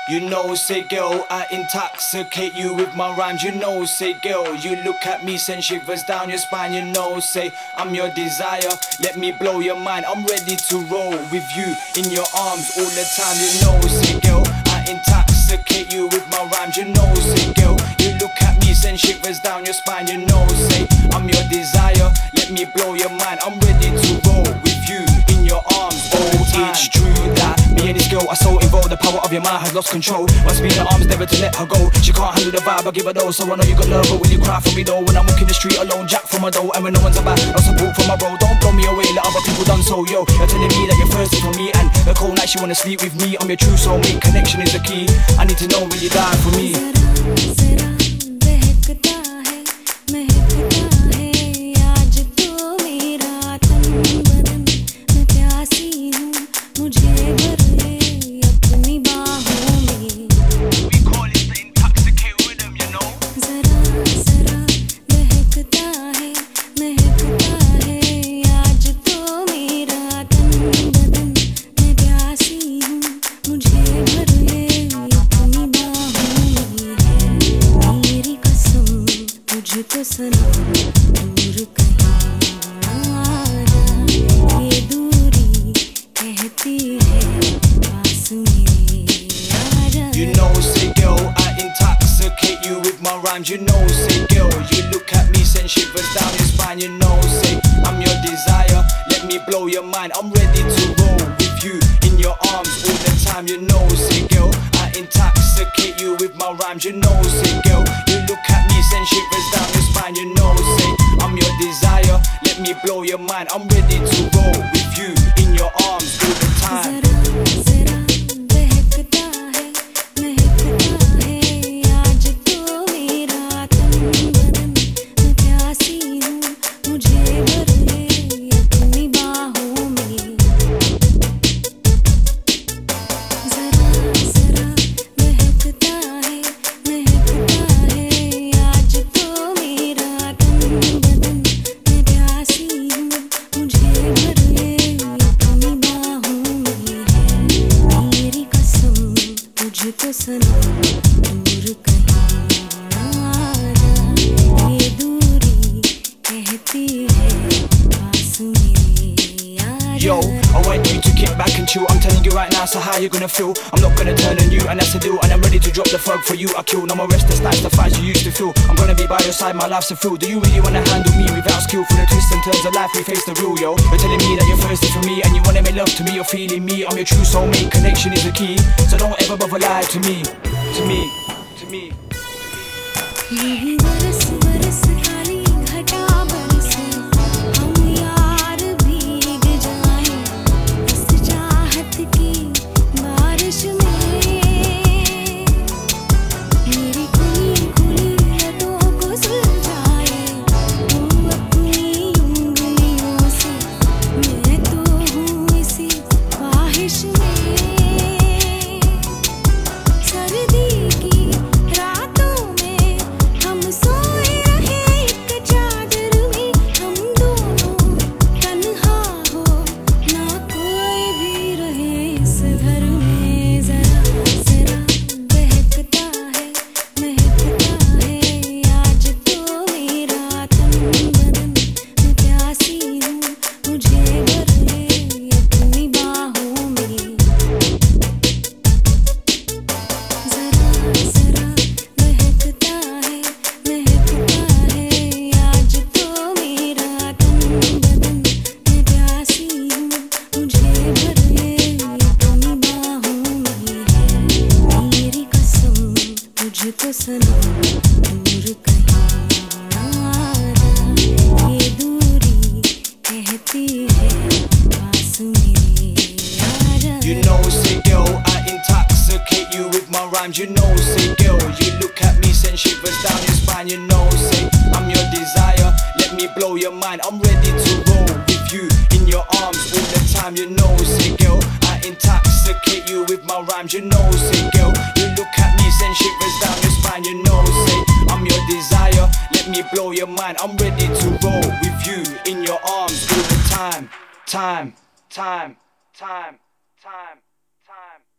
You know, say girl, I intoxicate you with my rhymes. You know, say girl, you look at me, send shivers down your spine. You know, say I'm your desire, let me blow your mind. I'm ready to roll with you in your arms all the time. You know, say girl, I intoxicate you with my rhymes. You know, say girl, you look at me, send shivers down your spine. You know, say I'm your desire, let me blow your mind. I'm ready to roll with you in your arms all the time. It's true that me and this girl are so involved, the power of your mind has lost control. Must be in her arms, never to let her go. She can't handle the vibe, I give her those. So I know you got love, but will you cry for me though? When I'm walking the street alone, jack for my dough. And when no one's about, no support for my bro. Don't blow me away like other people done so, yo. You're telling me that you're thirsty for me, and the cold night she wanna sleep with me. I'm your true soulmate, connection is the key. I need to know will you die for me. You know, say girl, I intoxicate you with my rhymes. You know, say girl, you look at me, send shivers down your spine. You know, say I'm your desire, let me blow your mind. I'm ready to roll with you in your arms all the time. You know, say girl, I intoxicate you with my rhymes. You know, say girl, you look at me, send shivers down your spine. You know, say I'm your desire, let me blow your mind. I'm ready to roll with you in your arms all the time. Yo, I want you to kick back and chill. I'm telling you right now, so how you gonna feel? I'm not gonna turn on you, and that's the deal. And I'm ready to drop the thug for you. I kill, no more restless nights, the fights you used to feel. I'm gonna be by your side, my life's a thrill. Do you really wanna handle me without skill? For the twists and turns of life, we face the real, yo. You're telling me that you're thirsty for me, and you wanna make love to me. You're feeling me, I'm your true soulmate. Connection is the key, so don't ever bother lie to me. To me, to me. You know, say girl, I intoxicate you with my rhymes. You know, say girl, you look at me, send shivers down your spine. You know, say I'm your desire, let me blow your mind. I'm ready to roll with you in your arms all the time. You know, say girl, I intoxicate you with my rhymes. You know, say girl, you look at me, send shivers down your spine. You know, say I'm your desire, let me blow your mind. I'm ready to roll with you in your arms all the time. Time, time, time, time, time.